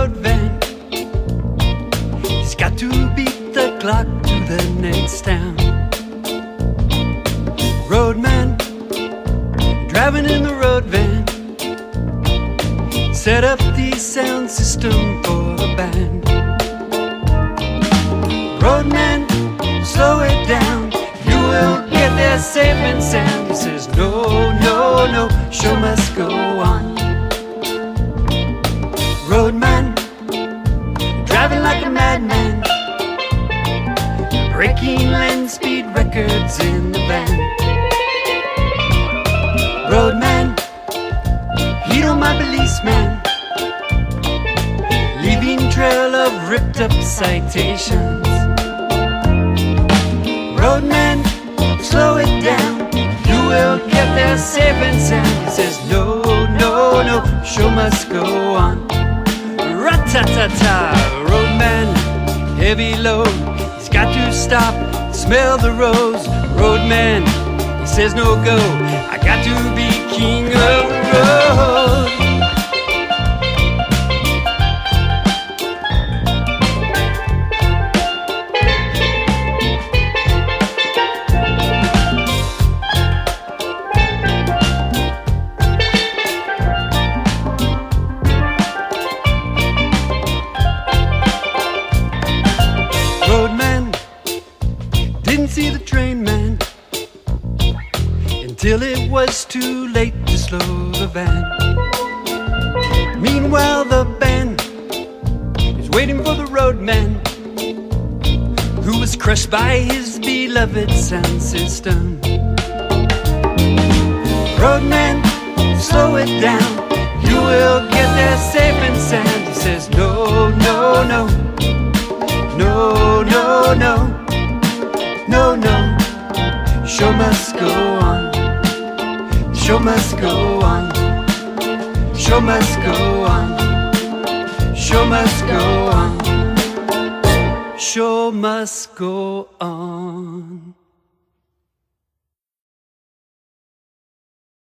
road van. He's got to beat the clock to the next town. Roadman, driving in the road van, set up the sound system for the band. Roadman, slow it down, you will get there safe and sound. He says, no, no, no, show must go on. Roadman, driving like a madman, breaking land speed records in the van. Roadman, he don't mind policeman, leaving trail of ripped up citations. Roadman, slow it down, you will get there safe and sound. He says, no, no, no, show must go on. Rat-ta-ta-ta, roadman, heavy load, he's got to stop, smell the rose. Roadman, he says no go, I got to be king of the road. Roadman didn't see the train man until it was too late to slow the van. Meanwhile the band is waiting for the roadman, who was crushed by his beloved sound system. Roadman, slow it down, you will get there safe and sound. He says, no, no, no, no, no, no, no, no, show must go on, show must go on, show must go on, show must go on, show must go on.